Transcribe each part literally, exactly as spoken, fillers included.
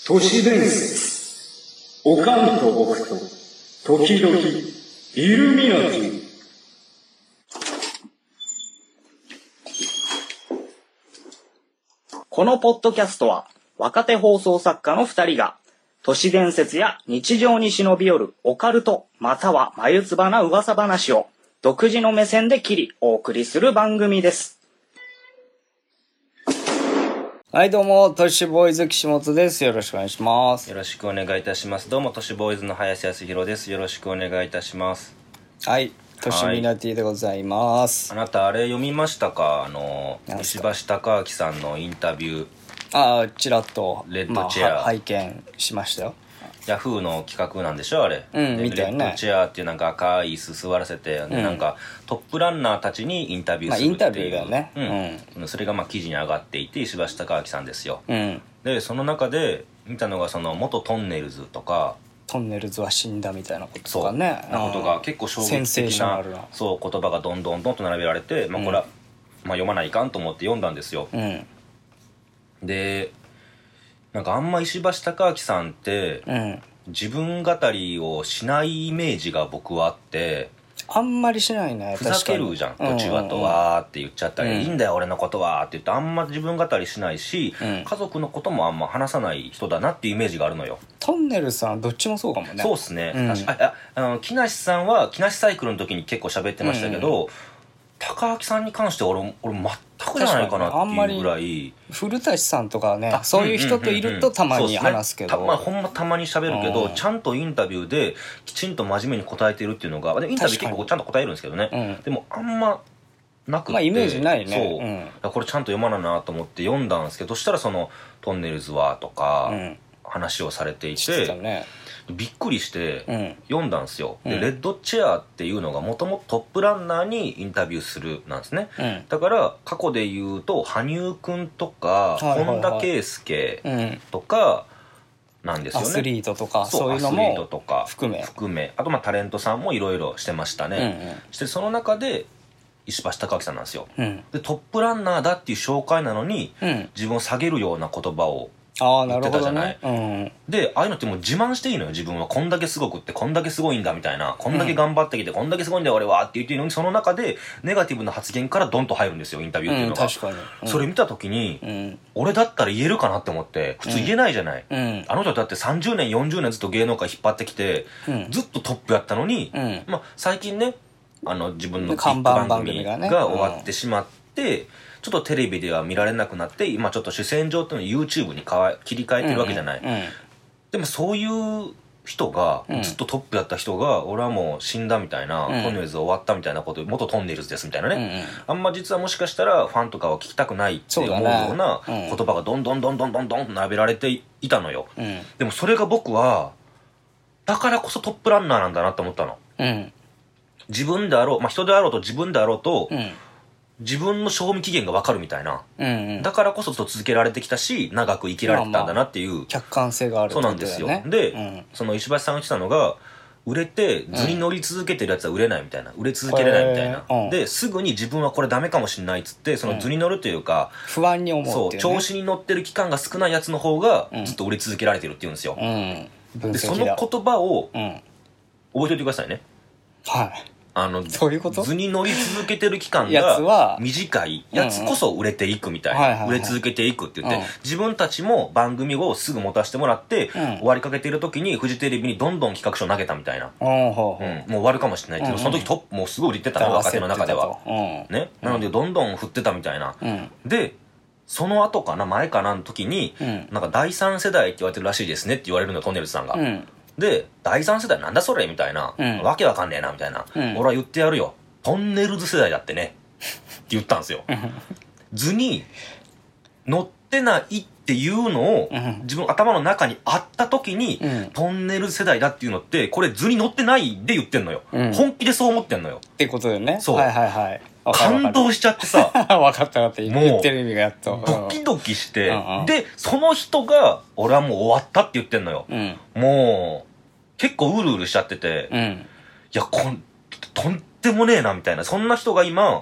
都市伝説。おかんと僕と、時々、イルミナティ。 このポッドキャストは、若手放送作家の二人が、都市伝説や日常に忍び寄るオカルト、または眉唾な噂話を、独自の目線で切り、お送りする番組です。はい、どうも、都市ボーイズ岸本です。よろしくお願いします。 よろしくお願いいたします。どうも、都市ボーイズの林康弘です。よろしくお願いいたします。 はい、都市ミナティでございます。 あなた、あれ読みましたか？あの、石橋貴明さんのインタビュー。 ああ、ちらっと、 レッドチェア、 まあ、拝見しましたよ。 ヤフーの企画なんでしょあれ。 うん、みたいね。 レッドチェアっていうなんか赤い椅子座らせて、うん、なんかトップランナーたちにインタビューするっていう、まあ、インタビューだよね、うんうん、それがまあ記事に上がっていて、石橋貴明さんですよ、うん、でその中で見たのがその元トンネルズとか、 トンネルズは死んだみたいなこととかね、 なことが結構衝撃的な、そう言葉がどんどんどんと並べられて、まあ、これは、うんまあ、読まないかんと思って読んだんですよ、うん、でなんかあんま石橋貴明さんって、うん自分語りをしないイメージが僕はあって、 あんまりしないね。 ふざけるじゃん途中はとわーって言っちゃったり、うん、いいんだよ俺のことはって言ってあんま自分語りしないし、うん、家族のこともあんま話さない人だなっていうイメージがあるのよ。 トンネルさんどっちもそうかもね。 そうっすね、うん、あああの木梨さんは木梨サイクルの時に結構喋ってましたけど、うん、高明さんに関しては俺俺全くじゃないかなっていうぐらい。 古舘さんとかね、そういう人といるとたまに話すけど、 うんうんうんうん、そうですね、たまあ、ほんまたまに喋るけど、うん、ちゃんとインタビューできちんと真面目に答えてるっていうのが、インタビュー結構ちゃんと答えるんですけどね、うん、でもあんまなくて、 まあ、イメージないね。 そう、うん、これちゃんと読まななと思って読んだんですけど、そしたらそのトンネルズはとか、うん話をされていて、ね、びっくりして読んだんですよ、うん、でレッドチェアっていうのがもともとトップランナーにインタビューするなんですね、うん、だから過去で言うと羽生くんとか、はいはいはい、本田圭佑とかなんですよね、アスリートとかそういうのも含め含めあとまあタレントさんもいろいろしてましたね、うんうん、してその中で石橋貴明さんなんですよ、うん、でトップランナーだっていう紹介なのに、うん、自分を下げるような言葉をあ言ってたじゃない、ねうん、でああいうのってもう自慢していいのよ。自分はこんだけすごくってこんだけすごいんだみたいな、こんだけ頑張ってきて、うん、こんだけすごいんだよ俺はって言っていいのに、その中でネガティブな発言からドンと入るんですよインタビューっていうのが、 うん、確かに、うん、 それ見た時に、うん、俺だったら言えるかなって思って。普通言えないじゃない、うん、あの人だってさんじゅうねんよんじゅうねんずっと芸能界引っ張ってきて、うん、ずっとトップやったのに、うん、まあ最近ねあの自分のビッグ番組が終わってしまって、うんちょっとテレビでは見られなくなって今ちょっと主戦場っていうのを YouTube に切り替えてるわけじゃない、うんうんうん、でもそういう人が、うん、ずっとトップやった人が俺はもう死んだみたいな、うん、トンネルズ終わったみたいなこと元トンネルズですみたいなね、うんうん、あんま実はもしかしたらファンとかは聞きたくないって思うような言葉がどんどんどんどんどんどんと並べられていたのよ、うん、でもそれが僕はだからこそトップランナーなんだなって思ったの、うん、自分であろう、まあ、人であろうと自分であろうと、うん自分の賞味期限が分かるみたいな、うんうん、だからこそずっと続けられてきたし長く生きられてたんだなっていう、まあまあ、 客観性があるってことだよね。 そうなんですよ。で、うん、その石橋さんが言ってたのが売れて図に乗り続けてるやつは売れないみたいな、売れ続けれないみたいな、うん、ですぐに自分はこれダメかもしれないっつってその図に乗るというか、 うん、不安に思うっていう、ね、 そう調子に乗ってる期間が少ないやつの方がずっと売れ続けられてるっていうんですよ、うん、でその言葉を覚えておいてくださいね。 はいあのそういうこと図に乗り続けてる期間が短いやつこそ売れていくみたいな、うんうん、売れ続けていくって言って、うん、自分たちも番組をすぐ持たせてもらって、うん、終わりかけてる時にフジテレビにどんどん企画書投げたみたいな、うんうん、もう終わるかもしれないけど、うんうん、その時トップもうすごい売れてたの若手の中では、うんね、なのでどんどん振ってたみたいな、うん、でその後かな前かなの時に、うん、なんかだいさん世代って言われてるらしいですねって言われるのよトンネルズさんが、うんでだいさん世代なんだそれみたいな、うん、わけわかんねえなみたいな、うん、俺は言ってやるよトンネルズ世代だってねって言ったんですよ図に乗ってないっていうのを、うん、自分頭の中にあった時に、うん、トンネルズ世代だっていうのってこれ図に乗ってないで言ってんのよ、うん、本気でそう思ってんのよってことだよね。 そうはいはいはい感動しちゃってさ分かった分かった言ってる意味がやっとドキドキして、うんうん、でその人が俺はもう終わったって言ってんのよ、うん、もう結構うるうるしちゃってて、うん、いやこんとんでもねえなみたいなそんな人が今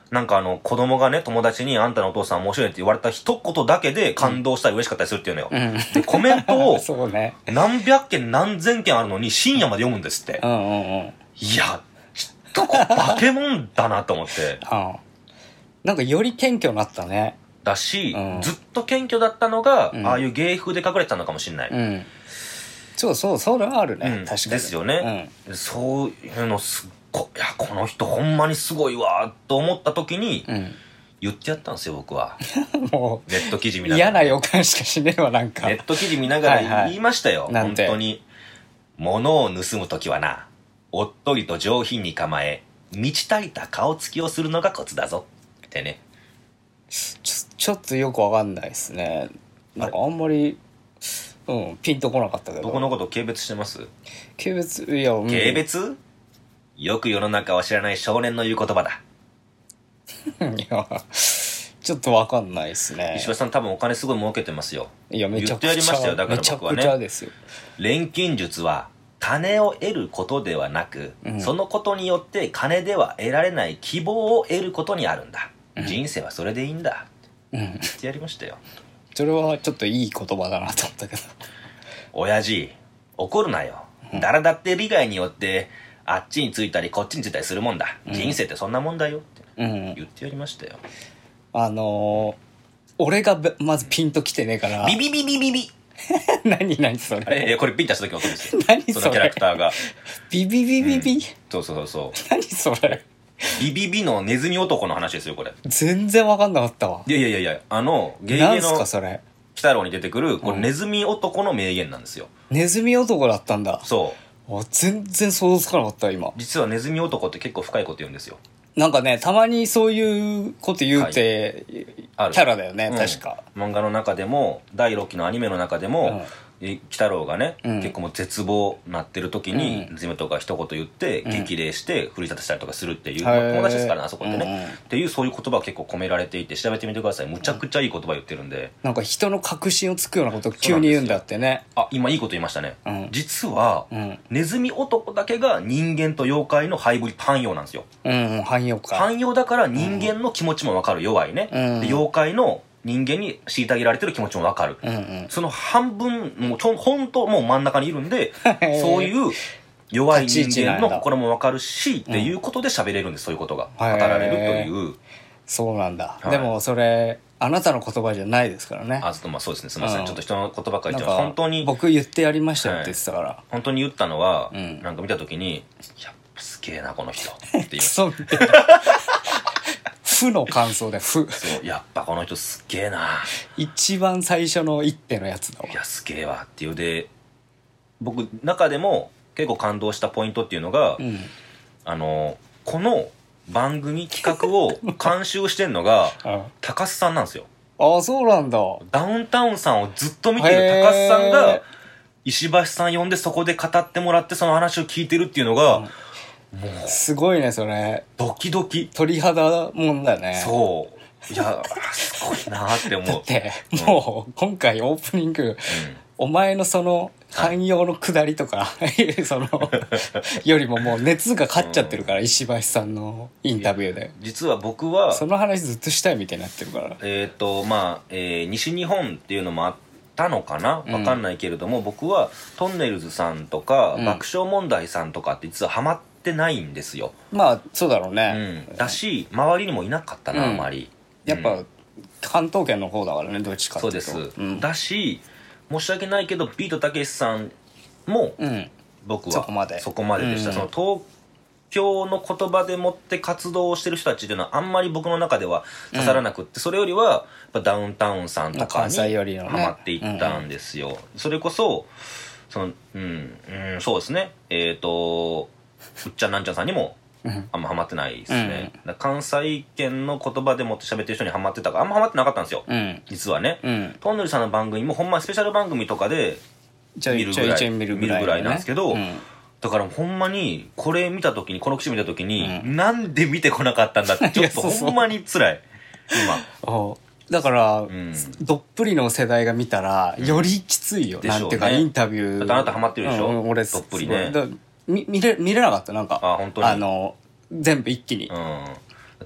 なんかあの、子供がね、友達にあんたのお父さん面白いって言われた一言だけで感動したり嬉しかったりするっていうのよ。うん、で、コメントを、 そうね。 何百件何千件あるのに深夜まで読むんですって。 うんうんうん。 いや、ちょっとこ化け物だなと思って。 うん。なんかより謙虚になったね。 だし、うん、ずっと謙虚だったのが、うん、ああいう芸風で隠れてたのかもしれない。 うん。そうそう、それはあるね。うん、確かに。 ですよね。うん、そういうのすっごい、いや、この人ほんまにすごいわ、と思った時に、うん、言ってやったんですよ、僕は。もう、ネット記事見ながら。 嫌な予感しかしねえわ、なんか。 ネット記事見ながら言いましたよ。はいはい、本当に。物を盗む時はな、おっとりと上品に構え、満ち足りた顔つきをするのがコツだぞ。ってね。 ちょ、ちょっとよくわかんないですね。なんかあんまり、うん、ピンとこなかったけど。 僕のこと軽蔑してます？ 軽蔑、いや、うん、 軽蔑？よく世の中を知らない少年の言う言葉だ。 いや、ちょっとわかんないですね。 石橋さん多分お金すごい儲けてますよ。 いや、めちゃくちゃ。 言ってやりましたよ、だから僕はね。 めちゃくちゃですよ。 錬金術は、金を得ることではなく、うん、そのことによって金では得られない希望を得ることにあるんだ。うん、人生はそれでいいんだ。うん、言ってやりましたよ。 それはちょっといい言葉だなと思ったけど。 親父、怒るなよ。誰だって利害によって、あっちについたりこっちについたりするもんだ。うん、人生ってそんなもんだよって、うん、言ってやりましたよ。 あのー、俺がまずピンときてねえから。 ビビビビビビ何何それ。 えー、これピンタした時の音ですよ。 何それ。 そのキャラクターが。 ビビビビビ、うん、 そうそうそう。 何それ。 ビビビのネズミ男の話ですよ、これ。 全然わかんなかったわ。 いやいやいや、あの、 ゲゲの。何すかそれ。 鬼太郎に出てくる、これネズミ男の名言なんですよ。 うん、ネズミ男だったんだ。 そう。 全然想像つかなかった今。 実はネズミ男って結構深いこと言うんですよ。 なんかね、たまにそういうこと言うて、はい、キャラだよね、うん、確か。 漫画の中でもだいろっきのアニメの中でも、うん鬼太郎がね、うん、結構もう絶望なってる時に、うん、ネズミ男が一言言って、うん、激励して奮い立たせたりとかするっていう、まあ、友達ですからね、あそこってね、うんうん、っていうそういう言葉が結構込められていて、調べてみてください。むちゃくちゃいい言葉言ってるんで、 なんか人の確信をつくようなことを急に言うんだってね。 あ、今いいこと言いましたね、うん、実は、うん、ネズミ男だけが人間と妖怪のハイブリッド汎用なんですよ。 うん、汎用か。 汎用だから人間の気持ちも分かる、弱いね、うん、で妖怪の人間に虐げられてる気持ちも分かる、うんうん、その半分もうちょ本当もう真ん中にいるんでそういう弱い人間の心も分かるしっていうことで喋れるんです、そういうことが語られるという。 そうなんだ、はい、でもそれあなたの言葉じゃないですからね。 あ、まあそうですね、すみません、うん、ちょっと人の言葉書いて本当に僕言ってやりましたよって言ってたから、はい、 本当に言ったのは、うん、なんか見た時にやっぱすげえなこの人って言いました負の感想で負。 そう、やっぱこの人すっげえな。 一番最初の一手のやつだわ。 いや、すげえわっていう。で、僕、中でも結構感動したポイントっていうのが、うん、あの、この番組企画を監修してんのが、高須さんなんですよ。 ああ、そうなんだ。 ダウンタウンさんをずっと見てる高須さんが、石橋さん呼んでそこで語ってもらってその話を聞いてるっていうのが、うんもうすごいねそれ。 ドキドキ鳥肌もんだね。 そういやすごいなって思う。 だって、うん、もう今回オープニング、うん、お前のその汎用の下りとか、はい、そのよりももう熱が勝っちゃってるから、うん、石橋さんのインタビューで。 実は僕はその話ずっとしたいみたいになってるから。 えっ、ー、とまあ、えー、西日本っていうのもあったのかなわかんないけれども、うん、僕はトンネルズさんとか、うん、爆笑問題さんとかって実はハマってってないんですよ。 まあそうだろうね、 うん、だし周りにもいなかったな、うん、あまりやっぱ、うん、関東圏の方だからねどっちかっていうと。 そうです、うん、だし申し訳ないけどビートたけしさんも、うん、僕はそこまでそこまででした、うん、その東京の言葉でもって活動をしてる人たちっていうのはあんまり僕の中では刺さらなくって、うん、それよりはやっぱダウンタウンさんとかにハマっていったんですよ、ねうんうん、それこそそのうん、うん、そうですねえっ、ー、とうっちゃんなんちゃんさんにもあんまハマってないですね、うん、関西圏の言葉でもって喋ってる人にハマってたからあんまハマってなかったんですよ、うん、実はね、うん、トンネルさんの番組もほんまスペシャル番組とかで見るぐらい見るぐらいなんですけど、うん、だからほんまにこれ見た時にこの記事見た時に、うん、なんで見てこなかったんだってちょっとほんまに辛い今だから、うん、どっぷりの世代が見たらよりきついよ、うん、なんていうかインタビューだってあなたハマってるでしょ、うん、俺どっぷりね見れ見れなかったなんかあ本当にあの全部一気に、 うん、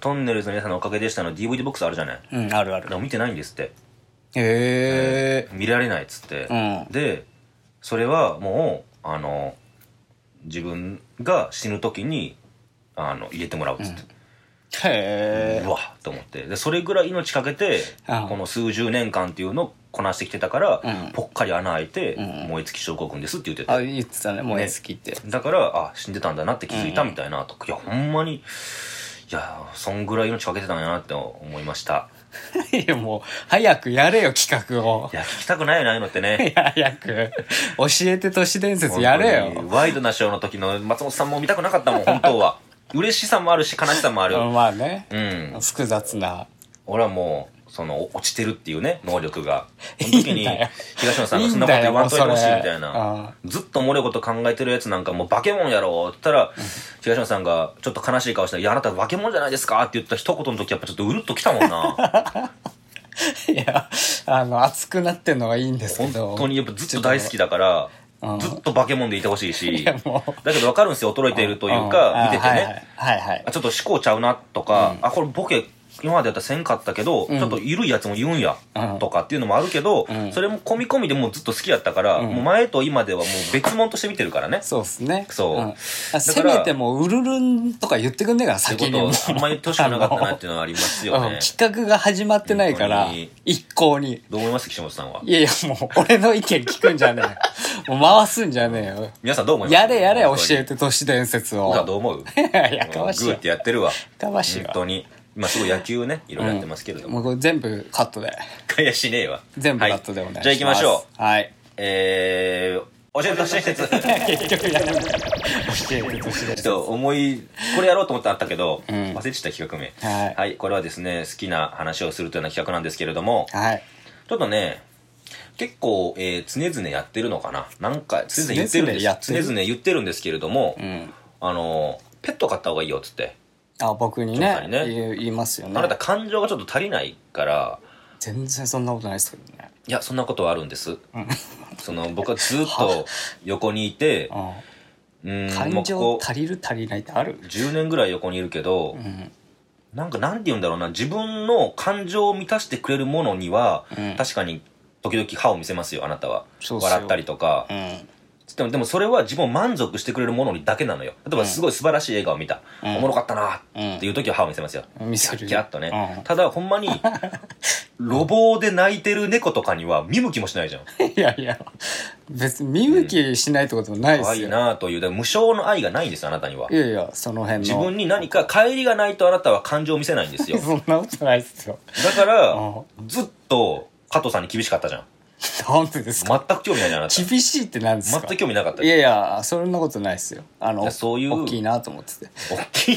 トンネルズの皆さんのおかげでしたの ディーブイディー ボックスあるじゃない。 うんあるある。 でも見てないんですって。 へえ、 見られないっつって、 うん、 でそれはもうあの自分が死ぬ時にあの入れてもらうっつって、うんへえ。 うわっと思って、でそれぐらい命かけてこの数十年間っていうのをこなしてきてたから、うん、ぽっかり穴開いて、うん、燃え尽き症候群ですって言ってて、 あ言ってたね、燃え尽きって、ね、 だからあ死んでたんだなって気づいたみたいなと、うん、いやほんまにいやそんぐらい命かけてたんやなって思いました。 いやもう早くやれよ企画を。 いや聞きたくないよなああいうのってね。 いや早く教えて都市伝説やれよ。 ワイドなショーの時の松本さんも見たくなかったもん本当は。嬉しさもあるし悲しさもある。 まあね、 うん、 複雑な。 俺はもうその落ちてるっていうね能力が、その時に東野さんがそんなこと言わんといてほしいみたいな、ずっと漏れ事考えてるやつなんかもう化け物やろって言ったら、うん、東野さんがちょっと悲しい顔して「いやあなた化け物じゃないですか」って言った一言の時やっぱちょっとうるっときたもんな。 いやあの熱くなってんのがいいんですけど、 本当にやっぱずっと大好きだからずっと化け物でいてほしいし、いだけど分かるんですよ衰えているというか見ててね、 はいはい、 ちょっと思考ちゃうなとか、うん、あこれボケ今までやったらせんかったけど、うん、ちょっと緩いやつも言うんや、うん、とかっていうのもあるけど、うん、それも込み込みでもうずっと好きやったから、うん、もう前と今ではもう別物として見てるからね。そうっすね。 そう、うん、 せめてもううるるんとか言ってくんねえから先に。 あんまり年がなかったなっていうのはありますよね。 企画が始まってないから一向に。 どう思います岸本さんは。 いやいやもう俺の意見聞くんじゃねえもう回すんじゃねえよ。 皆さんどう思います。 やれやれ教えて都市伝説を。 どう思う。いやかましい。 グーってやってるわ。 かましいわ。 本当に。今すごい野球ねいろいろやってますけれども、 うん、もうこれ全部カットで。 いやしねえわ。 全部カットでお願いします。 はい、じゃあ行きましょう。はい。 えー、教えて都市伝説。 結局やるんだ。教えて都市伝説。 ちょっと思いこれやろうと思ってあったけど、うん、忘れてた企画名。 はい、 はい。これはですね好きな話をするというような企画なんですけれども、 はい。 ちょっとね結構、えー、常々やってるのかな、なんか常々言ってるんです。常々言ってるんですけれども、うん、あのペット飼った方がいいよっつって。 あ僕に ね, ね言いますよね。 あなた感情がちょっと足りないから。 全然そんなことないですけどね。 いやそんなことはあるんです、うん、その僕はずっと横にいてうん感情足りる足りないってある。 じゅうねんぐらい横にいるけど、うん、なんかなんて言うんだろうな、自分の感情を満たしてくれるものには、うん、確かに時々歯を見せますよあなたは。笑ったりとか、うんでも、でもそれは自分を満足してくれるものにだけなのよ。例えばすごい素晴らしい映画を見た、うん、おもろかったなっていう時は歯を見せますよ、 うん、見せるキャッとね、うん、ただほんまに路傍で泣いてる猫とかには見向きもしないじゃん。 いやいや別に見向きしないってこともないですよ、 可愛いなというだから無償の愛がないんですよあなたには。 いやいやその辺の自分に何か帰りがないとあなたは感情を見せないんですよ。 そんなことないですよ。 だからずっと加藤さんに厳しかったじゃん。 なんでですか。 全く興味ないじゃんあなた。 厳しいって何ですか。 全く興味なかった。 いやいやそんなことないですよ。あのそういう大きいなと思ってて。 大きい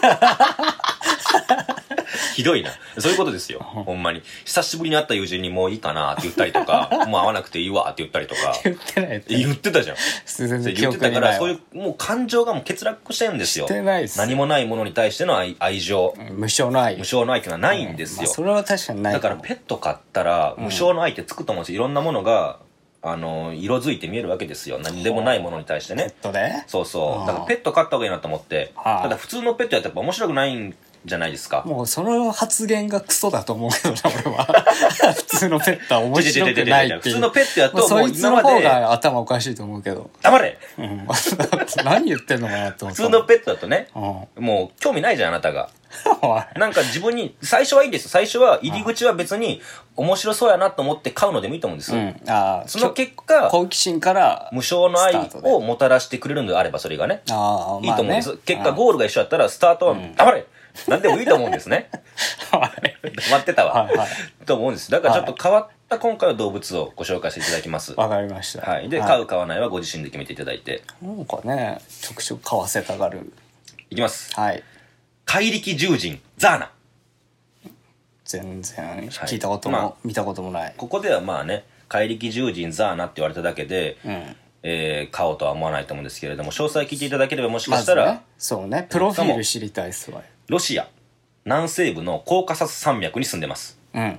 ひどいな。そういうことですよほんまに。久しぶりに会った友人にもういいかなって言ったりとかもう会わなくていいわって言ったりとか言ってないって言ってたじゃん。 全然記憶にないわ。言ってたからそういうもう感情がもう欠落してるんですよ。 してないです。 何もないものに対しての 愛, 愛情無償の愛無償の愛っていうのはないんですよ、うんまあ、 それは確かにない。 だからペット飼ったら無償の愛ってつくと思うんですよ。いろんなものがあの色づいて見えるわけですよ。何でもないものに対してね。 ペットでそうそう。だからペット飼った方がいいなと思って。ただ普通のペットやったらやっぱ面白くないんじゃないですか。 もうその発言がクソだと思うけどな俺は。普通のペットは面白くないっていう。 普通のペットやともうそいつの方が頭おかしいと思うけど。 黙れ、 うん、何言ってんのかなって思った。 普通のペットだとね、うん、もう興味ないじゃんあなたが。なんか自分に最初はいいです。最初は入り口は別に面白そうやなと思って買うのでもいいと思うんです、うん、あその結果好奇心から無償の愛をもたらしてくれるのであればそれがねあいいと思うんです、まあね、結果ゴールが一緒だったらスタートは黙れ、うん、何でもいいと思うんですね。黙ってたわ、はいはい、と思うんです。だからちょっと変わった今回は動物をご紹介していただきます。 わかりました、 はい、で、はい、飼う飼わないはご自身で決めていただいて。 なんかねちょくちょく飼わせたがる。 いきます。 はい。 怪力獣人ザーナ。 全然聞いたことも、はいまあ、見たこともない。 ここではまあね怪力獣人ザーナって言われただけで、うんえー、買おうとは思わないと思うんですけれども詳細聞いていただければもしかしたら、まね、そうねプロフィール知りたいっすわ。 ロシア南西部のコーカサス山脈に住んでます、うん、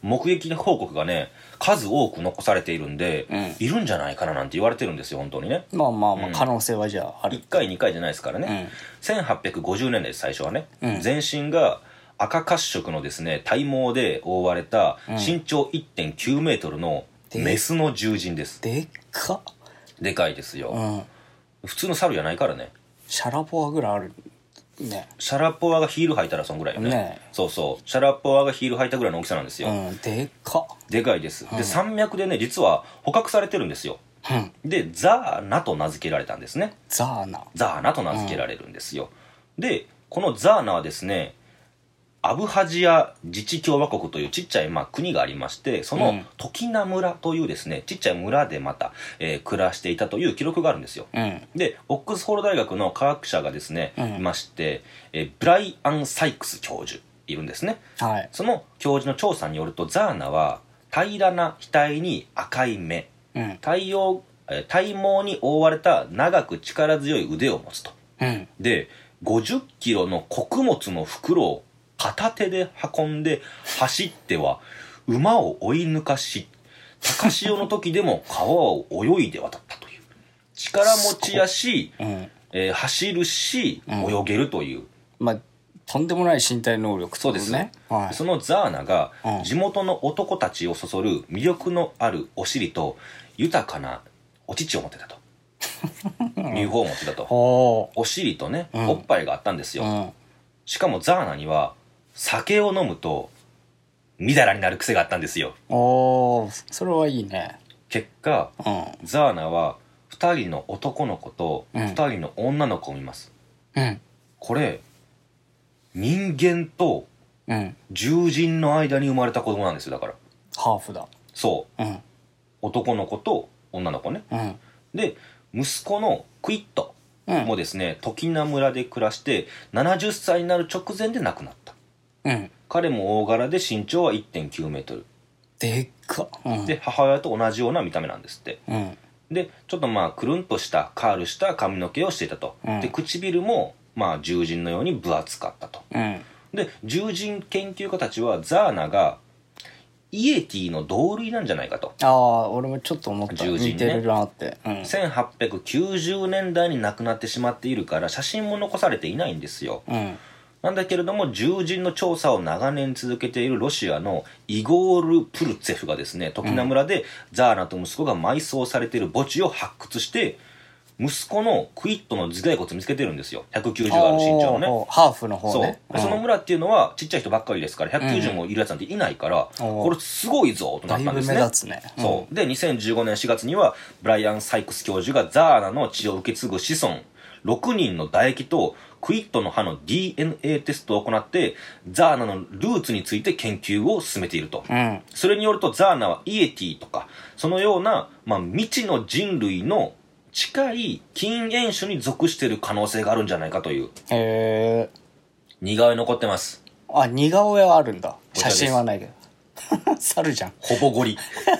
目撃報告がね数多く残されているんで、うん、いるんじゃないかななんて言われてるんですよ本当にね。 まあまあまあ、うん、可能性はじゃあある。 いっかいにかいじゃないですからね、うん、せんはっぴゃくごじゅうねんだいです最初はね、うん、全身が赤褐色のですね体毛で覆われた身長 いってんきゅうメートルのメスの獣人です。 でっかでかいですよ、うん、普通の猿じゃないからね。 シャラポワぐらいあるね。 シャラポワがヒール履いたらそんぐらいよね。ねそうそうシャラポワがヒール履いたぐらいの大きさなんですよ、うん、 でっかでかいです、うん、で山脈でね実は捕獲されてるんですよ、うん、でザーナと名付けられたんですね。 ザーナザーナと名付けられるんですよ、うん、でこのザーナはですねアブハジア自治共和国というちっちゃいまあ国がありまして、その時名村というですねちっちゃい村でまた、えー、暮らしていたという記録があるんですよ、うん、でオックスフォード大学の科学者がですね、うん、いまして、えー、ブライアン・サイクス教授いるんですね、はい、その教授の調査によるとザーナは平らな額に赤い目、うん、体葉えー、体毛に覆われた長く力強い腕を持つと、うん、でごじゅっキロの穀物の袋を片手で運んで走っては馬を追い抜かし高潮の時でも川を泳いで渡ったという力持ちやし、うんえー、走るし、うん、泳げるという、 まあとんでもない身体能力ってことですね。 そうです、はい、そのザーナが地元の男たちをそそる魅力のあるお尻と豊かなお乳を持ってたと乳房を持ってたとお尻とね、うん、おっぱいがあったんですよ、うん、しかもザーナには酒を飲むとみだらになる癖があったんですよ。 おーそれはいいね。 結果、うん、ザーナはふたりの男の子とふたりの女の子を見ます、うん、これ人間と獣人の間に生まれた子供なんですよ。だからハーフだそう、うん、男の子と女の子ね、うん、で息子のクイットもですね、うん、時名村で暮らしてななじゅっさいになる直前で亡くなった、うん、彼も大柄で身長は いってんきゅうメートルでっか、うん、 で母親と同じような見た目なんですって、うん、でちょっとまあくるんとしたカールした髪の毛をしていたと、うん、で唇もまあ獣人のように分厚かったと、うん、で獣人研究家たちはザーナがイエティの同類なんじゃないかと。 ああ俺もちょっと思った、ね、似てるなって、 うん、せんはっぴゃくきゅうじゅうねんだいに亡くなってしまっているから写真も残されていないんですよ、うん、なんだけれども獣人の調査を長年続けているロシアのイゴール・プルツェフがですね時名村でザーナと息子が埋葬されている墓地を発掘して息子のクイットの頭蓋骨見つけてるんですよ。ひゃくきゅうじゅうある身長のねハーフの方ね。 そう、うん、その村っていうのはちっちゃい人ばっかりですからひゃくきゅうじゅうもいるやつなんていないから、うん、これすごいぞとなったんですね。 だいぶ目立つね、 うん、そうでにせんじゅうごねんしがつにはブライアン・サイクス教授がザーナの血を受け継ぐ子孫ろくにんの唾液とクイットの歯の ディーエヌエー テストを行ってザーナのルーツについて研究を進めていると、うん、それによるとザーナはイエティとかそのような、まあ、未知の人類の近い近縁種に属している可能性があるんじゃないかという。へー似顔絵残ってます。 あ似顔絵はあるんだ。写真はないけど猿じゃんほぼゴリ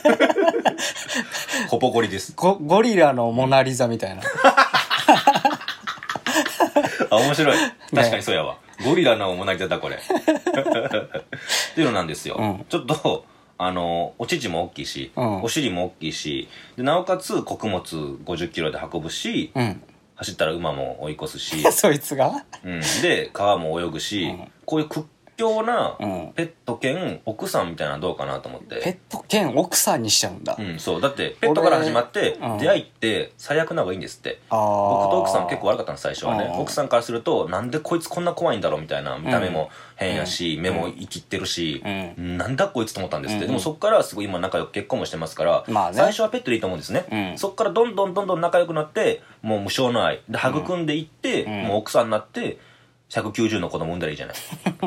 ほぼゴリです。 ゴゴリラのモナリザみたいなあ面白い確かにそうやわ、ね、ゴリラのモナリザだこれっていうのなんですよ、うん、ちょっとあのお乳も大きいし、うん、お尻も大きいしでなおかつ穀物ごじゅっキロで運ぶし、うん、走ったら馬も追い越すしそいつが、 うん、で川も泳ぐし、うん、こういう屈強なペット兼奥さんみたいなのどうかなと思って。 ペット兼奥さんにしちゃうんだ。 うんそうだってペットから始まって出会いって最悪な方がいいんですって、うん、僕と奥さん結構悪かったの最初はね。奥さんからするとなんでこいつこんな怖いんだろうみたいな見た目も変やし、うん、目も生きってるし、うん、なんだこいつと思ったんですって、うん、でもそっからすごい今仲良く結婚もしてますから、まあね、最初はペットでいいと思うんですね、うん、そっからどんどんどんどん仲良くなってもう無償の愛で育んでいって、うん、もう奥さんになってひゃくきゅうじゅうの子供産んだらいいじゃない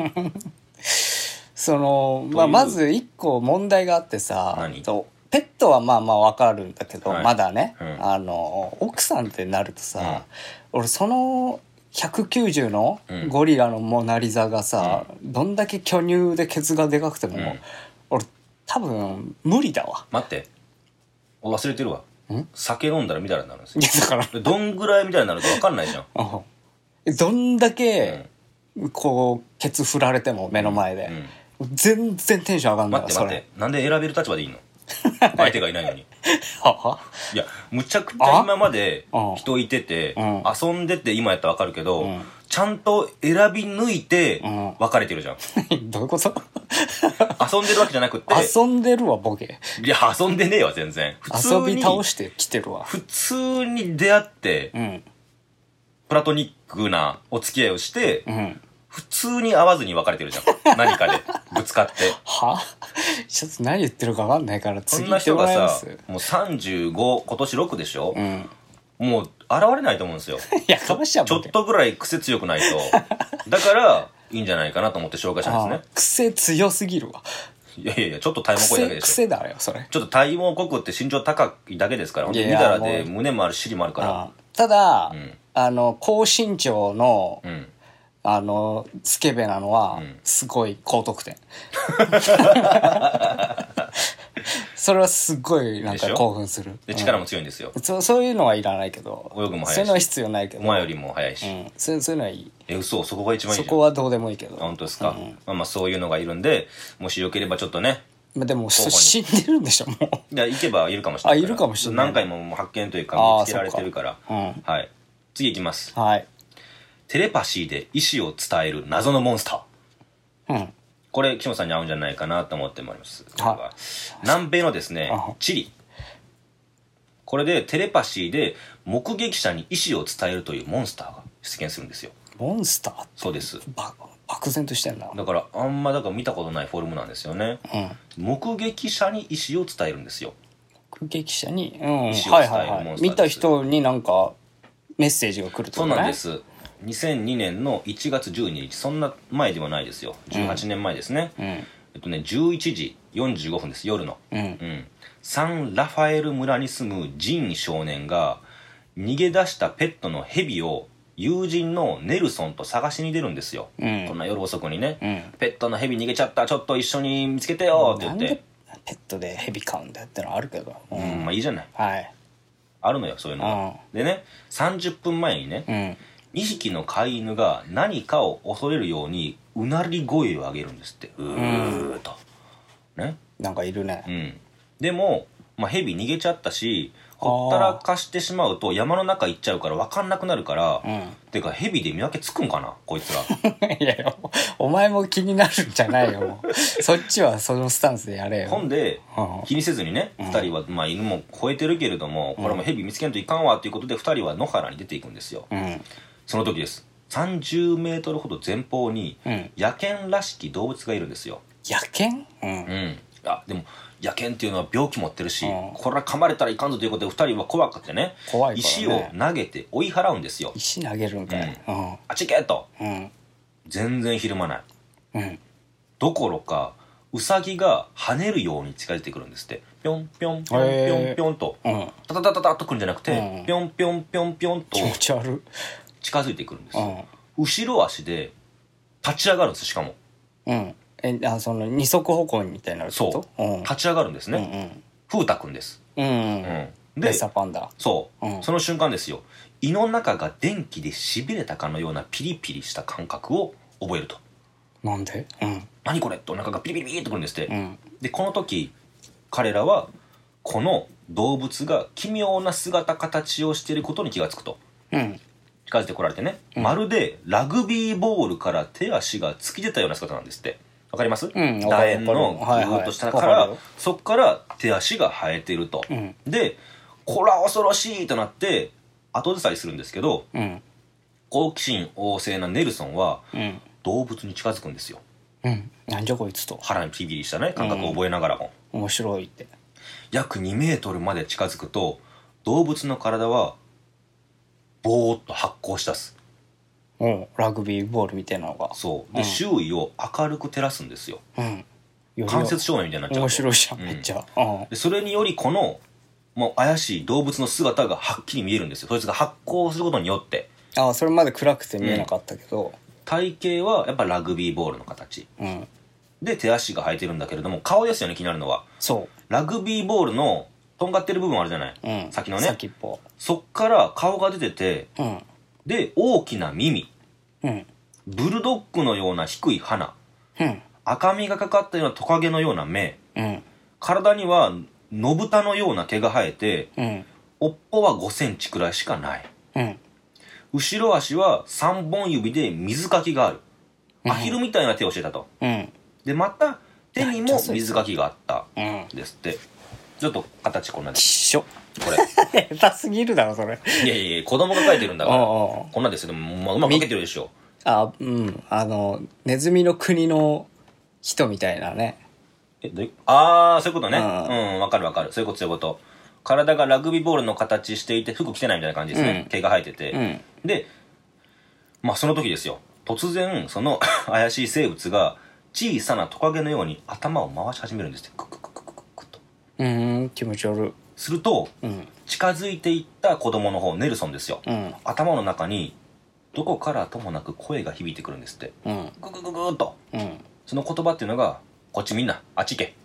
その、まあ、まず一個問題があってさペットはまあまあ分かるんだけど、はい、まだね、うん、あの奥さんってなるとさ、うん、俺そのひゃくきゅうじゅうのゴリラのモナリザがさ、うん、どんだけ巨乳でケツがでかくても、うん、俺多分無理だわ。 待って忘れてるわん酒飲んだらみたいになるんですよ。 いやだからどんぐらいみたいになるか分かんないじゃんどんだけ、うん、こうケツ振られても目の前で、 全然テンション上がんない待って待って、なんで選べる立場でいいの？相手がいないのに。いや、むちゃくちゃ今まで人いてて、遊んでて今やったらわかるけど、うん、ちゃんと選び抜いて別れてるじゃん。 うん、どういうこと遊んでるわけじゃなくて。 遊んでるわ、ボケ。 いや、遊んでねえわ、全然。 普通に遊び倒してきてるわ。 普通に出会って、うん、プラトニックなお付き合いをして、うん、普通に会わずに別れてるじゃん。何かでぶつかって。 はちょっと何言ってるか分かんないから次行ってもらえます。そんな人がさ、もうさんじゅうご、今年ろくでしょ、うん、もう現れないと思うんですよ。 いや、かもしれん。 ちょっとぐらい癖強くないと。だから、いいんじゃないかなと思って紹介したんですね。 癖強すぎるわ。 いやいやいや、ちょっと体毛濃いだけでしょ。 癖だよ、それ。 ちょっと体毛濃くって身長高いだけですから。見たらで胸もある尻もあるから。 ただ、うん、あの、高身長の、うん、あの、スケベなのは、すごい高得点。それはすごいなんか興奮する。 で、力も強いんですよ。 そう、そういうのはいらないけど。 泳ぐも速いし。 そういうのは必要ないけど。 お前よりも速いし。 うん。そういうのはいい。 え、嘘、そこが一番いいじゃん。 そこはどうでもいいけど。 本当ですか。まあまあそういうのがいるんで、もしよければちょっとね。 まあでも、死んでるんでしょ、もう。 いや、行けばいるかもしれない。 あ、いるかもしれない。 何回も発見というか、見つけられてるから。はい。次行きます。 はい。 テレパシーで意思を伝える謎のモンスター。うん。これ、岸本さんに合うんじゃないかなと思ってもらいます。はい、南米のですね、チリ。これでテレパシーで目撃者に意思を伝えるというモンスターが出現するんですよ。 モンスター？ そうです。 ば漠然としてんな。 だからあんまだから見たことないフォルムなんですよね。うん、目撃者に意思を伝えるんですよ。 目撃者に、うん、意思を伝えるモンスターです。はいはいはい、見た人になんかメッセージが来るってことね。 そうなんです。にせんにねんのいちがつじゅうににち、そんな前ではないですよ。じゅうはちねんまえですね。うん、えっとね、じゅういちじよんじゅうごふんです、夜の。うんうん、サンラファエル村に住むジン少年が逃げ出したペットのヘビを友人のネルソンと探しに出るんですよ。うん、こんな夜遅くにね、うん、ペットのヘビ逃げちゃった、ちょっと一緒に見つけてよって言って。なんでペットでヘビ飼うんだってのはあるけど。 うん、うん、まあいいじゃない。 はい。 あるのよ、そういうのが。うん、でね、さんじゅっぷんまえにね、うんにひきの飼い犬が何かを恐れるようにうなり声を上げるんですって。うーっと。ね。 なんかいるね。 うん。でも、まあ、ヘビ逃げちゃったし、ほったらかしてしまうと山の中行っちゃうから分かんなくなるから、うん、てかヘビで見分けつくんかなこいつら。 いやいや、お前も気になるんじゃないよ。そっちはそのスタンスでやれよ。 ほんで、うん、気にせずにね、ふたりは、まあ犬も吠えてるけれども、これもヘビ見つけんといかんわっていうことでふたりは野原に出ていくんですよ。うんその時です。さんじゅうメートルほど前方に、野犬らしき動物がいるんですよ。 野犬？うん。 うん。あ、でも、野犬っていうのは病気持ってるし、うん、これは噛まれたらいかんぞということで、二人は怖くてね、 怖いからね、 石を投げて追い払うんですよ。 石投げるんかい。 うん。うん、あちけと、うん。全然ひるまない。うん。どころか、ウサギが跳ねるように近づいてくるんですって。ぴょんぴょんぴょんぴょんぴょんと、うん、タタタタタッとくるんじゃなくて、うん、ぴょんぴょんぴょんぴょんと。 気持ち悪い。 近づいてくるんですよ、うん、後ろ足で立ち上がるんですしかもうんえあその二足歩行みたいになるってこと？ そう、うん、立ち上がるんですね、うんうん、風太くんです、うんうんうん、 でレッサーパンダそう、うん、その瞬間ですよ胃の中が電気でしびれたかのようなピリピリした感覚を覚えるとなんで、うん、 何これってお腹がピリピリピリってくるんですって、うん、でこの時彼らはこの動物が奇妙な姿形をしていることに気がつくと、うん近づいてこられてね、うん、まるでラグビーボールから手足が突き出たような姿なんですってわかります、うん、楕円のぐーっと下から、はいはい、そっから手足が生えてると、うん、でこら恐ろしいとなって後ずさりするんですけど、うん、好奇心旺盛なネルソンは、うん、動物に近づくんですよ、 うん、なんじゃこいつと腹にピリピリしたね感覚を覚えながらも、 うん、面白いって約にメートルまで近づくと動物の体はボーっと発光し出す。 うん、ラグビーボールみたいなのがそうで、うん、周囲を明るく照らすんですよ、うん、間接照明みたいになっちゃう。 面白いじゃん、うん、めっちゃ、うん、 でそれによりこのもう怪しい動物の姿がはっきり見えるんですよ。そいつが発光することによって。 ああそれまで暗くて見えなかったけど、うん、 体型はやっぱラグビーボールの形、うん、で手足が生えてるんだけれども顔ですよね気になるのは。 そうラグビーボールのとんがってる部分あるじゃない、うん、先のね先っぽそっから顔が出てて、うん、で大きな耳、うん、ブルドッグのような低い鼻、うん、 赤みがかかったようなトカゲのような目、 うん、 体には野豚のような毛が生えて、うん、尾っぽはごセンチくらいしかない、うん、後ろ足はさんぼん指で水かきがある、うん、アヒルみたいな手をしてたと、うん、でまた手にも水かきがあったですって、うん、ちょっと形こんなです。 一緒これ下手すぎるだろそれ。 いやいや子供が描いてるんだからこんなですよ。でも、まあ、うまく描けてるでしょ。 あ、うん、あのネズミの国の人みたいなね。 えどういうああそういうことね。うん、うん、分かる分かる。そういうことそういうこと。体がラグビーボールの形していて服着てないみたいな感じですね、うん、毛が生えてて、うん、でまあその時ですよ、突然その怪しい生物が小さなトカゲのように頭を回し始めるんですって。クククククククと。 うーん気持ち悪い。 すると、うん、近づいていった子供の方ネルソンですよ、うん、頭の中にどこからともなく声が響いてくるんですって、うん、ググググーっと、うん、その言葉っていうのがこっちみんなあっち行け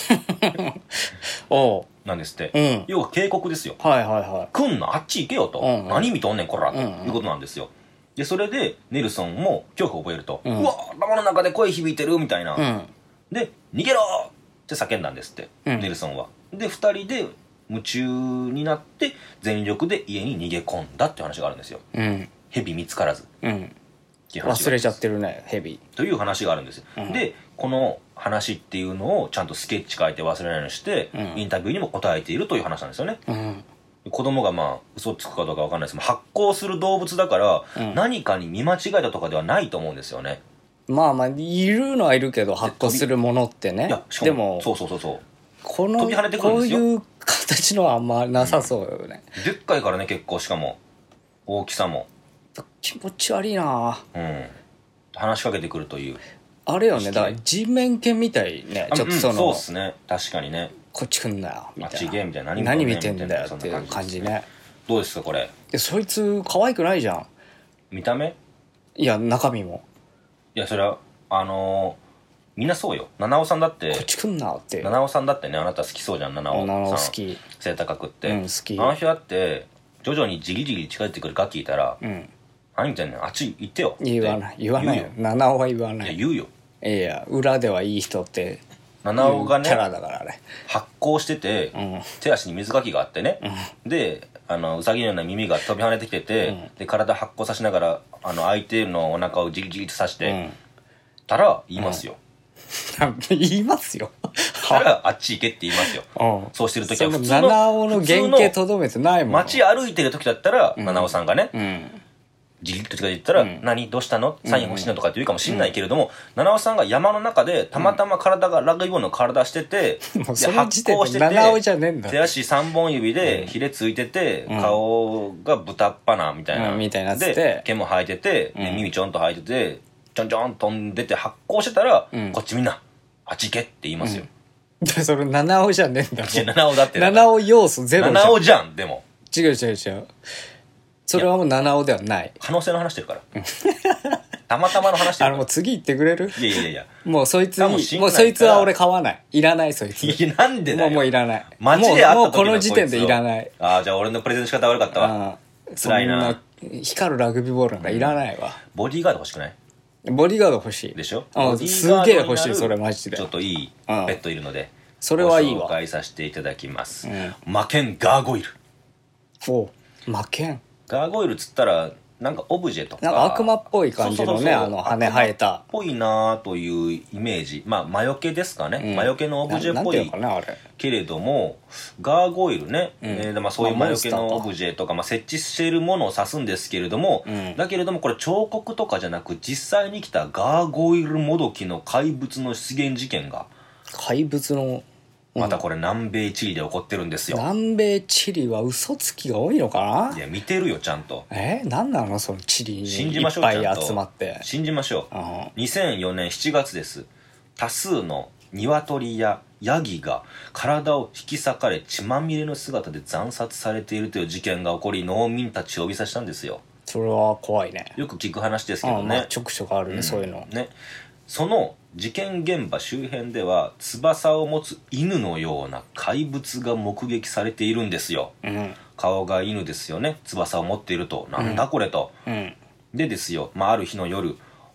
おうなんですって、うん、要は警告ですよ。はいはいはい。来んな、あっち行けよと、うんうん、何見とんねんこら、うんうん、ということなんですよ。でそれでネルソンも恐怖を覚えると、うん、うわ頭の中で声響いてるみたいな、うん、で逃げろって叫んだんですって、うん、ネルソンは。でふたりで夢中になって全力で家に逃げ込んだっていう話があるんですよ、うん、蛇見つからず、うん、 忘れちゃってるね蛇という話があるんですよ、うん、でこの話っていうのをちゃんとスケッチ書いて忘れないようにして、うん、インタビューにも答えているという話なんですよね、うん、子供がまあ嘘つくかどうか分かんないですけど発光する動物だから、うん、何かに見間違えたとかではないと思うんですよね。 まあまあいるのはいるけど発光するものってね。いやでもそうそうそうそうこの飛び跳ねてくるんですよ。こういう形のはあんまなさそうよね、 うん、でっかいからね結構、しかも大きさも気持ち悪いな。 うん話しかけてくるというあれよね。だから人面犬みたいね。ちょっとその、うん、 そうっすね確かにね。 こっち来んなよみたいな、あっちゲーみたいな、 何, 何見てんだよっていう感じね。 どうですかこれ。 そいつ可愛くないじゃん見た目。 いや中身も。 いやそれはあのーみんなそうよ。七尾さんだってこっち来んなって。 七尾さんだってね、あなた好きそうじゃん。七尾さん七尾好き。 背高くって、 うん、好き。 あの人だって徐々にじりじり近寄ってくるガッキーいたら、うん、何言ってんねんあっち行ってよ言わない言わないよ。七尾は言わない。 いや言うよ。 いや裏ではいい人って七尾がねキャラだからね。 発光してて、うん、手足に水かきがあってね、うん、であのウサギのような耳が飛び跳ねてきてて、うん、で体発光させながらあの相手のお腹をじりじりとさして、うん、たら言いますよ、 うん、言いますよたらあっち行けって言いますよ、うん、そうしてる時は普通の七尾の原型とどめてないもん。 街歩いてる時だったら、うん、七尾さんがね、うんじりっと近づいてったら、うん、何どうしたのサイン欲しいのとかって言うかもしんないけれども、うん、七尾さんが山の中でたまたま体がラグビーボールの体してて、うん、で発光してて七尾じゃねえんだ。 手足さんぼん指でひれついてて、うん、顔が豚っ鼻みたいな、 うん、みたいなで毛も生えてて、うん、耳ちょんと生えててちょんちょん飛んでて発光してたら、うん、こっちみんなあっち行けって言いますよ、 うん、それ七尾じゃねえんだろ。 いや七尾だって七尾要素ゼロじゃん。 七尾じゃん。でも違う違う違う、それはもう七尾ではない。 可能性の話してるからたまたまの話してるから。 あのもう次言ってくれる。 いやいやいやもうそいつにもうそいつは俺買わない。いらないそいつ。 いやなんでだよ。 もうもういらない。 街で会った時のもうこの時点でいらない。 ああじゃあ俺のプレゼンの仕方悪かったわ。辛いな。 光るラグビーボールなんかいらないわ、 うん、ボディーガード欲しくない？ ボディーガード欲しいでしょ。 あすげえ欲しい。それマジでちょっといいペットいるので、 それはいいわ。 紹介させていただきます、うん、魔剣ガーゴイル。 お魔剣ガーゴイルっつったらなんかオブジェとかなんか悪魔っぽい感じのね、あの羽生えたっぽいなというイメージ。まあ魔除けですかね、うん、魔除けのオブジェっぽいけれども、ガーゴイルね、うんえーまあ、そういう魔除けのオブジェとか、まあ、設置しているものを指すんですけれども、うん、だけれどもこれ彫刻とかじゃなく実際に来たガーゴイルもどきの怪物の出現事件が怪物のまたこれ南米チリで起こってるんですよ。 南米チリは嘘つきが多いのかな。 いや見てるよちゃんと。 えー、なんなのそのチリにいっぱい集まって信じましょう。にせんよねんしちがつです。多数の鶏やヤギが体を引き裂かれ血まみれの姿で惨殺されているという事件が起こり農民たちをおびさしたんですよ。 それは怖いね。 よく聞く話ですけどね。 まあ、ちょくちょくあるね、うん、そういうのね。その事件現場周辺では翼を持つ犬のような怪物が目撃されているんですよ、うん、顔が犬ですよね。翼を持っているとなんだこれと、うん、でですよ、まあ、ある日の夜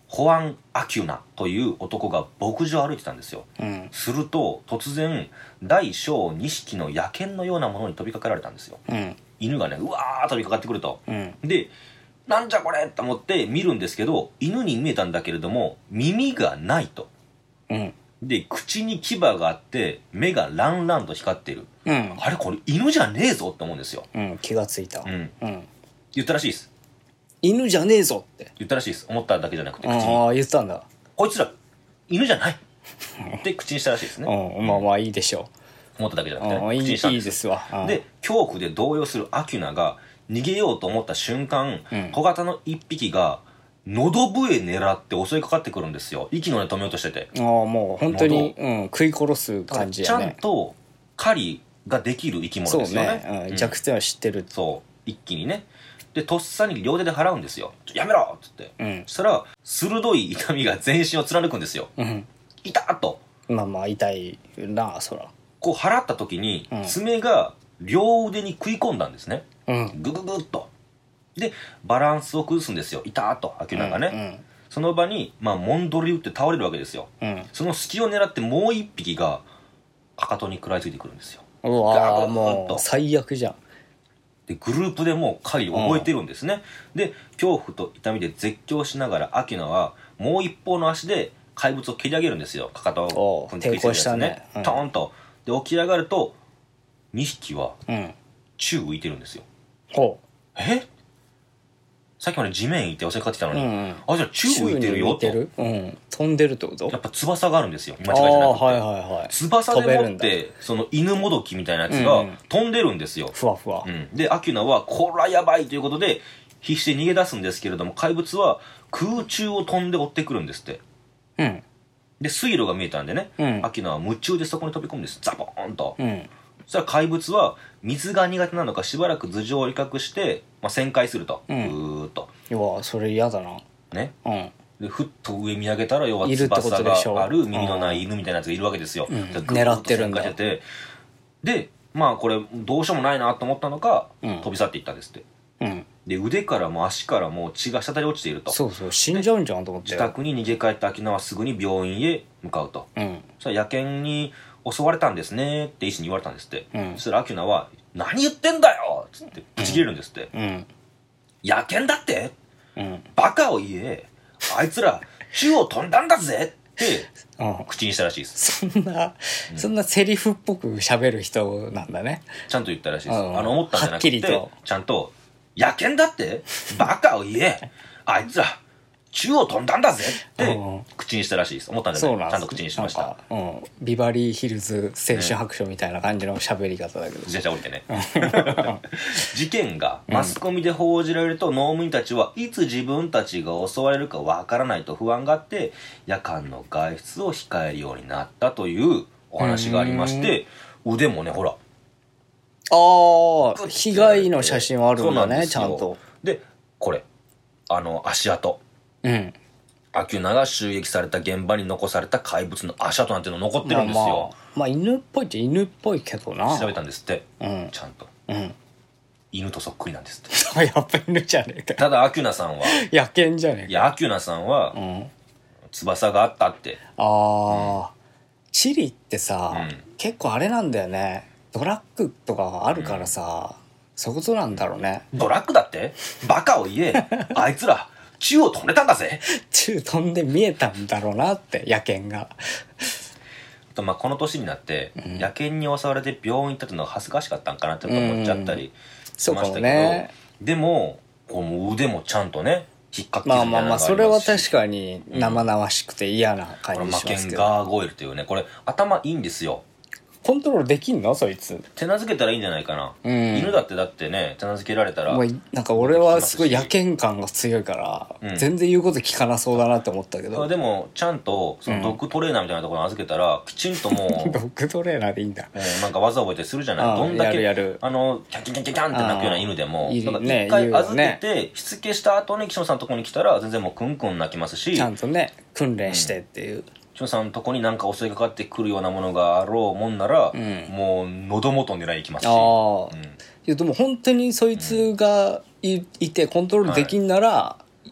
ホアン・アキュナという男が牧場を歩いてたんですよ、 うん、 すると突然大小にひきの野犬のようなものに飛びかかられたんですよ、 うん、 犬がねうわー飛びかかってくると、 うん、 でなんじゃこれと思って見るんですけど、犬に見えたんだけれども耳がないと、 うん、 で口に牙があって目がランランと光っている、 うん、 あれこれ犬じゃねえぞって思うんですよ、 うん、気がついた、 うんうん、 言ったらしいです。 犬じゃねえぞって言ったらしいです。思っただけじゃなくて口に、 ああ言ったんだ、 こいつら犬じゃないって口にしたらしいですね、 うん、まあまあいいでしょう、思っただけじゃなくて、 う、いい、 口にしたんです。 いいですわ、うん、 で恐怖で動揺するアキュナが逃げようと思った瞬間、うん、小型の一匹が喉笛狙って襲いかかってくるんですよ。息の根止めようとしてて、 ああもう本当に、うん、食い殺す感じやね。 ちゃんと狩りができる生き物ですよね。 そうね、うん、弱点は知ってる、 そう一気にね。でとっさに両手で払うんですよ。やめろっつって、うん、そしたら鋭い痛みが全身を貫くんですよ、うん、痛っと、 まあまあ痛いなそら。 こう払った時に、うん、爪が両腕に食い込んだんですね、うん、グググッと。でバランスを崩すんですよ、痛ーっとアキュナがね、うんうん、その場に、まあ、モンドリ打って倒れるわけですよ、うん、その隙を狙ってもう一匹がかかとに食らいついてくるんですよ。 うわーもう最悪じゃん。 でグループでもう狩りを覚えてるんですね、うん、で恐怖と痛みで絶叫しながらアキュナはもう一方の足で怪物を蹴り上げるんですよ。かかとを踏んでくるやつね、ね、 うん、トーンと。で起き上がるとにひきは宙浮いてるんですよ、うん、えさっきまで地面いて襲いかかってきたのに、うんうん、あじゃあ宙浮いてるよと、 うん、飛んでるってこと？ やっぱ翼があるんですよ、間違いじゃなくて、 はいはいはい、 翼でもってその犬もどきみたいなやつが飛んでるんですよ、うん、 ふわふわ、 うん、でアキュナはこらやばいということで必死で逃げ出すんですけれども、怪物は空中を飛んで追ってくるんですって、うん、で水路が見えたんでね、うん、アキュナは夢中でそこに飛び込むんです、ザボーンと、うん、そしたら怪物は水が苦手なのかしばらく頭上を威嚇して、まあ、旋回すると、うん、うーっと、 要はそれ嫌だなね、うん、でふっと上見上げたら要は翼がある耳のない犬みたいなやつがいるわけですよ、うん、 狙ってるんだ。 でまあこれどうしようもないなと思ったのか、うん、飛び去っていったんですって、うん、で腕からも足からも血が滴り落ちていると。 そうそう死んじゃうんじゃんと思って自宅に逃げ帰ったアキュナはすぐに病院へ向かうと、うん、そしたら野犬に襲われたんですねって医師に言われたんですって、うん、そしたらアキュナは何言ってんだよっつってぶち切れるんですって、うん、野犬だって、うん、バカを言えあいつら宙を飛んだんだぜって口にしたらしいです。 そんな、うん、そんなセリフっぽく喋る人なんだね。 ちゃんと言ったらしいです、うん、あの思ったんじゃなくてちゃんと野犬だってバカを言えあいつら宙を飛んだんだぜって口にしたらしいです。思ったんじゃない、ちゃんと口にしました。 うん、ビバリーヒルズ青春白書みたいな感じの喋り方だけど、 自転車降りてね事件がマスコミで報じられると、農民たちはいつ自分たちが襲われるかわからないと不安があって夜間の外出を控えるようになったというお話がありまして、腕もねほらああ被害の写真はあるんだね、ちゃんと。 でこれあの足跡、うん、アキュナが襲撃された現場に残された怪物の足跡なんていうの残ってるんですよ。 まあ、まあ、犬っぽいって犬っぽいけどな。 調べたんですって、うん、ちゃんと、うん、犬とそっくりなんですってやっぱ犬じゃねえか。 ただアキュナさんは野犬じゃねえか。 いやアキュナさんは、うん、翼があったって。 ああ、うん、チリってさ、うん、結構あれなんだよね、ドラッグとかあるからさ、うん、そういうことなんだろうね。 ドラッグだってバカを言えあいつら宙を飛んでたんだぜ。 宙飛んで見えたんだろうなって野犬がと、まあ、この年になって、うん、野犬に襲われて病院行ったっていうのが恥ずかしかったんかなって思っちゃったりしましたけど、うんね、でもこの腕もちゃんとね引っかき傷みたいなのがありますし、まあまあまあそれは確かに生々しくて嫌な感じしますけど、 うん、マケンガーゴイルというね、これ頭いいんですよ。 コントロールできんのそいつ。 手なずけたらいいんじゃないかな、うん、犬だってだってね手なずけられたらもうなんか俺はすごい野犬感が強いから、うん、全然言うこと聞かなそうだなって思ったけど、 でもちゃんとそのドッグトレーナーみたいなところに預けたら、うん、きちんともうドッグトレーナーでいいんだ、 うん、なんか技覚えてするじゃない。どんだけやるやるあのキャキャキャキャキャンって鳴くような犬でも一、ね、回預けてしつけした後に岸本さんのところに来たら全然もうクンクン鳴きますし、 ちゃんとね訓練してっていう、うん、 岸本さんのとこになんか襲いかかってくるようなものがあろうもんなら、うん、もう喉元を狙いに行きますし、あ、うん、いやでも本当にそいつが い,、うん、いてコントロールできんなら、はい、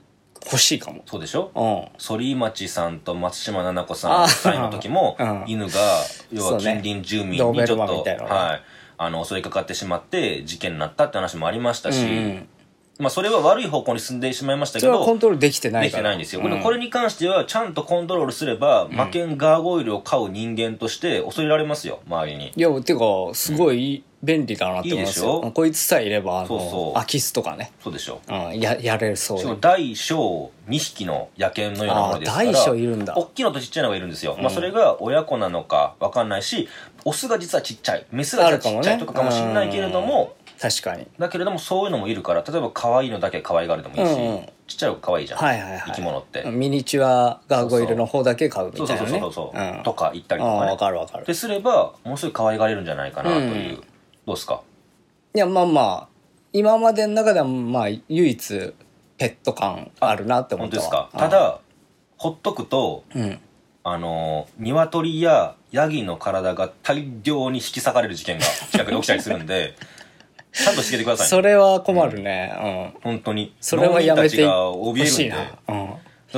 欲しいかも。 そうでしょ。 うん。 反町さんと松島菜々子さん夫妻の時も、 うん、 犬が、要は近隣住民にちょっと、ね、はい、あの、襲いかかってしまって、事件になったって話もありましたし、うん、まあ、それは悪い方向に進んでしまいましたけど、 それはコントロールできてないから。 できてないんですよ。うん、これに関しては、ちゃんとコントロールすれば、魔剣ガーゴイルを飼う人間として恐れられますよ、周りに。 いや、ていうか、すごい便利だなって思いますよ。いいでしょ。こいつさえいれば、あの、そうそう、空き巣とかね。 そうでしょ。 うん、や、やれるそうで。 大小にひきの野犬のようなものですから、 大小いるんだ。 大きいのとちっちゃいのがいるんですよ。うん、まあ、それが親子なのかわかんないし、オスが実はちっちゃい、メスがちっちゃいとかかもしれないけれども、 確かに。 だけれどもそういうのもいるから、例えば可愛いのだけ可愛がるでもいいし、うんうん、ちっちゃいの可愛いじゃん、はいはいはい、生き物って。 ミニチュアガーゴイルの方だけ買うみたいなね。 そうそうそうそう、うん、とか言ったりとかね。 わかるわかる。 ですればものすごい可愛がれるんじゃないかなという、うん、どうですか。 いやまあまあ今までの中ではまあ唯一ペット感あるなって思ったわ。 本当ですか。ただほっとくと、うん、あの鶏やヤギの体が大量に引き裂かれる事件が近くで起きたりするんでちゃんとしててくださいね。 それは困るね。うん。 本当に。 それはやめてほしいな。うん。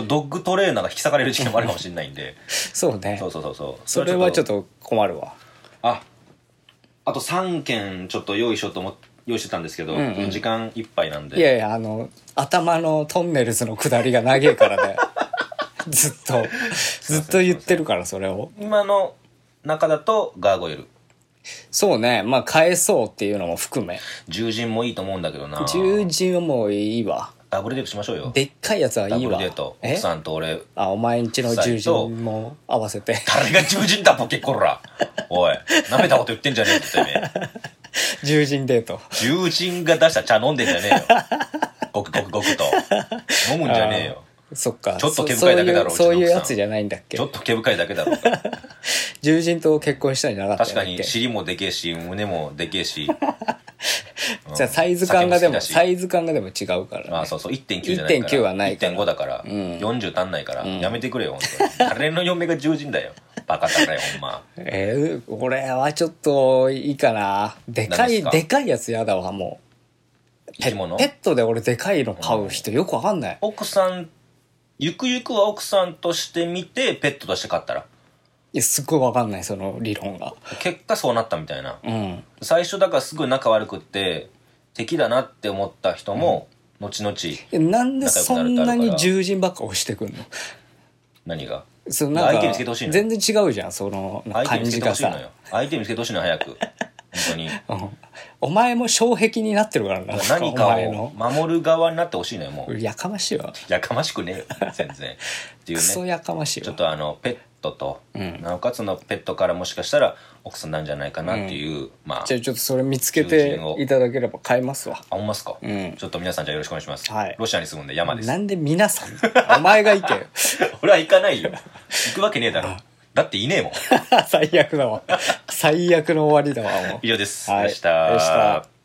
ドッグトレーナーが引き裂かれる事件もあるかもしれないんで。 そうね。 そうそうそうそう。 それはちょっと困るわ。 あ、あとさんけんちょっと用意しようと思って、用意してたんですけど、うんうん、時間いっぱいなんで。 いやいや、あの、頭のトンネルズの下りが長いからね。ずっと、ずっと言ってるから、それを。 今の中だとガーゴイル。 そうね。まあ、変えそうっていうのも含め。 獣人もいいと思うんだけどな。 獣人はもういいわ。 ダブルデートしましょうよ。 でっかいやつはいいわ。 ダブルデート。奥さんと俺。 あ、お前んちの獣人も合わせて。 誰が獣人だ、ボケこら。おい、舐めたこと言ってんじゃねえって言ってね。 獣人デート。 獣人が出した茶飲んでんじゃねえよ。ごくごくごくと。飲むんじゃねえよ。 そっか。 ちょっと毛深いだけだろう。 そういうやつじゃないんだっけ。 ちょっと毛深いだけだろう。 獣人と結婚したんじゃなかったんだっけ。 確かに尻もでけえし胸もでけえし。 じゃあサイズ感がでもサイズ感がでも違うからね。 ああそうそう いってんきゅう じゃないから。いってんきゅう はないから。いってんご だから、うん、よんじゅう足んないから、うん、やめてくれよ本当に。誰の嫁が獣人だよ。バカだねほんま。 えー、これはちょっといいかな。でかいでかいやつやだわもう。ペットで俺でかいの飼う人よくわかんない。 奥さんゆくゆくは奥さんとして見てペットとして飼ったら。 いやすっごいわかんないその理論が。 結果そうなったみたいな。 うん。 最初だからすごい仲悪くって敵だなって思った人も、うん、後々仲良くなるってあるから。 なんでそんなに獣人ばっか押してくんの。 何が。 そのなんか相手見つけてほしいの。 全然違うじゃんその感じがさ。 相手見つけてほしいのよ早く。本当に、 うん、お前も障壁になってるからな。 何かを守る側になってほしいのよもう。 やかましいわ。 やかましくねえよ全然っていうね。 クソやかましいわ。 ちょっとあのペットと、うん、なおかつのペットからもしかしたら奥さんなんじゃないかなっていう、うん、まあじゃあちょっとそれ見つけていただければ買いますわ。 あほんますか、うん、ちょっと皆さんじゃあよろしくお願いします、はい、ロシアに住むんで山です。 なんで皆さんお前が行けよ。 俺は行かないよ行くわけねえだろだっていねえもん。 最悪だわ最悪の終わりだわもう。 以上です。 はい、 でした。 でした。